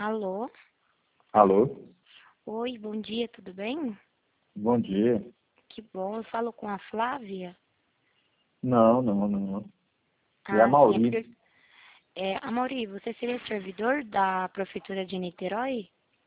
Alô? Alô? Oi, bom dia, tudo bem? Bom dia. Que bom, eu falo com a Flávia. Não. É a Sim, é Mauri. porque... Amaury, você seria servidor da Prefeitura de Niterói?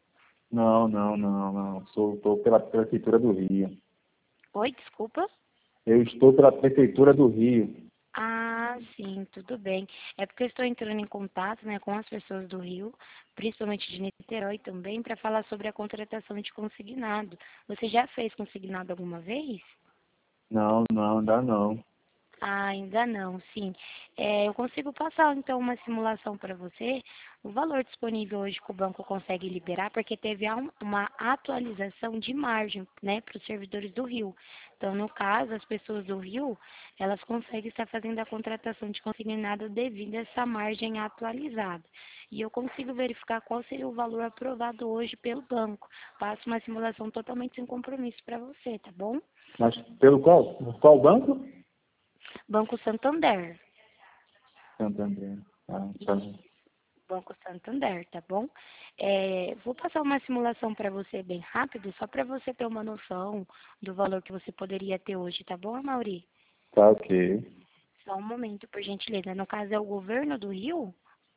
Não. Estou pela Prefeitura do Rio. Oi, desculpa? Eu estou pela Prefeitura do Rio. Sim, tudo bem. É porque eu estou entrando em contato, né, com as pessoas do Rio, principalmente de Niterói também, para falar sobre a contratação de consignado. Você já fez consignado alguma vez? Não, ainda não. Ainda não, sim. Eu consigo passar então uma simulação para você. O valor disponível hoje que o banco consegue liberar, porque teve uma atualização de margem, né, para os servidores do Rio. Então, no caso, as pessoas do Rio, elas conseguem estar fazendo a contratação de consignado devido a essa margem atualizada. E eu consigo verificar qual seria o valor aprovado hoje pelo banco. Passo uma simulação totalmente sem compromisso para você, tá bom? Mas pelo qual? Qual banco? Banco Santander. Santander. Tá. Banco Santander, tá bom? Vou passar uma simulação para você bem rápido, só para você ter uma noção do valor que você poderia ter hoje, tá bom, Mauri? Tá ok. Só um momento, por gentileza. No caso, é o governo do Rio?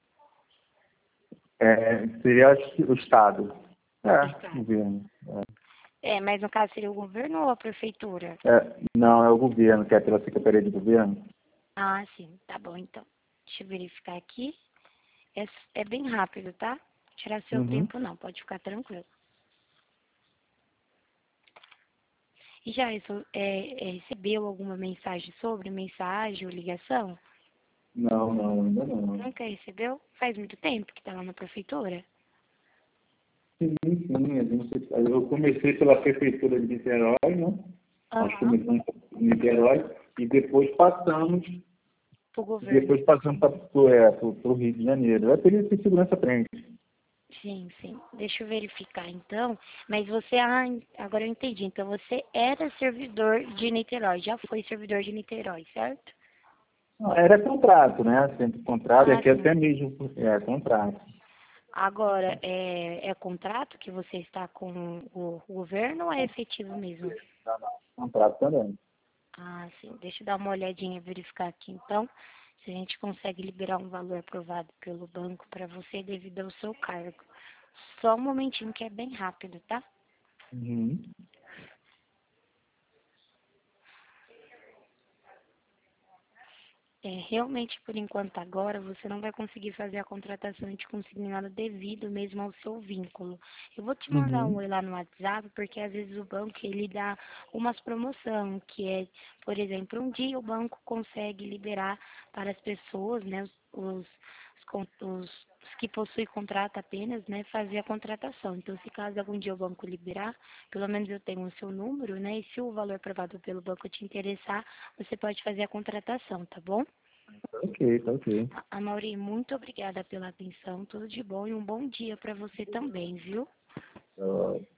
Seria acho que o Estado. Estado. Governo. Mas no caso seria o governo ou a prefeitura? Não, é o governo, que é pela Secretaria de Governo. Sim, tá bom, então. Deixa eu verificar aqui. É bem rápido, tá? Tirar seu Uhum. tempo não, pode ficar tranquilo. E já recebeu alguma mensagem ou ligação? Não, ainda não. Nunca recebeu? Faz muito tempo que está lá na prefeitura? Sim. Eu comecei pela Prefeitura de Niterói, né? Nós Aham. começamos em Niterói e Pro governo. depois passamos para o Rio de Janeiro. É período de segurança frente. Sim, sim. Deixa eu verificar então. Mas você, agora eu entendi. Então você era servidor de Niterói, já foi servidor de Niterói, certo? Era contrato, né? Sempre contrato, e aqui Sim. até mesmo contrato. Agora, é contrato que você está com o governo ou é efetivo mesmo? Contrato também. Sim. Deixa eu dar uma olhadinha, verificar aqui então, se a gente consegue liberar um valor aprovado pelo banco para você devido ao seu cargo. Só um momentinho que é bem rápido, tá? Uhum. Realmente, por enquanto agora, você não vai conseguir fazer a contratação de consignado devido mesmo ao seu vínculo. Eu vou te mandar um Uhum. oi lá no WhatsApp, porque às vezes o banco ele dá umas promoções, que é, por exemplo, um dia o banco consegue liberar para as pessoas, né, os que possuem contrato apenas, né, fazer a contratação. Então, se caso algum dia o banco liberar, pelo menos eu tenho o seu número, né, e se o valor aprovado pelo banco te interessar, você pode fazer a contratação, tá bom? Tá ok. Mauri, muito obrigada pela atenção, tudo de bom e um bom dia para você também, viu? Tá.